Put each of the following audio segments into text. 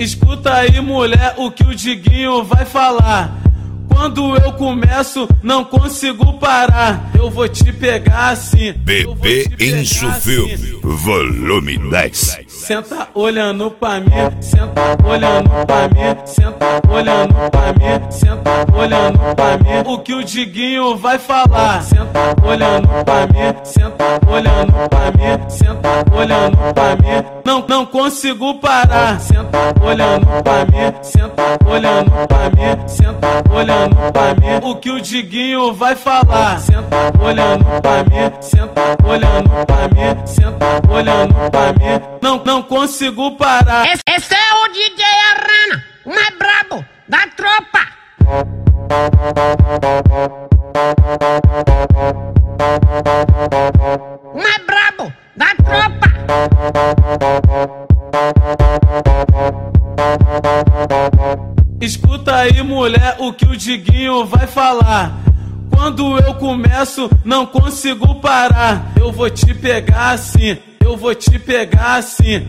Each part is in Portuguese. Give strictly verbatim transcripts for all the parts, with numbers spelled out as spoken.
Escuta aí, mulher, o que o Diguinho vai falar. Quando eu começo, não consigo parar. Eu vou te pegar assim. Bebê Insufilme, volume dez. Senta olhando pra mim, senta olhando pra mim, senta olhando pra mim, senta olhando pra mim. O que o Diguinho vai falar. Senta olhando pra mim, senta olhando pra mim, senta olhando pra mim. Não, não consigo parar. Senta olhando pra mim, senta olhando pra mim, senta olhando pra mim. O que o Diguinho vai falar. Senta olhando pra mim, senta olhando pra mim, senta olhando pra mim. Não, não consigo parar. Esse, esse é o D J Arana, o mais brabo da tropa. O mais brabo da tropa. Escuta aí, mulher, o que o Diguinho vai falar. Quando eu começo, não consigo parar. Eu vou te pegar assim, eu vou te pegar assim.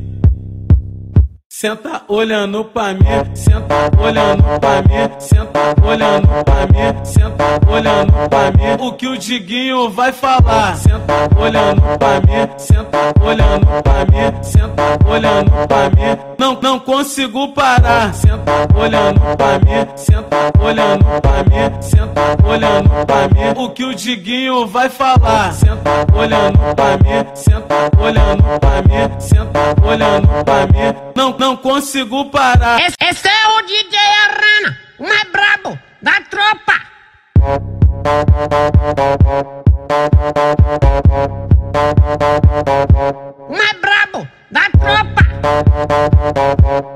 Senta olhando pra mim, senta olhando pra mim, senta olhando pra mim, senta olhando pra mim. O que o Diguinho vai falar. Senta olhando pra mim, senta olhando pra mim, senta olhando pra mim. Não, não consigo parar. Senta olhando pra mim, senta olhando pra mim, senta olhando pra mim. O que o Diguinho vai falar. Senta olhando pra mim, senta olhando pra mim, senta olhando pra mim. Não, não consigo parar. Esse, esse é o D J Arana, o mais brabo da tropa. O mais brabo da tropa.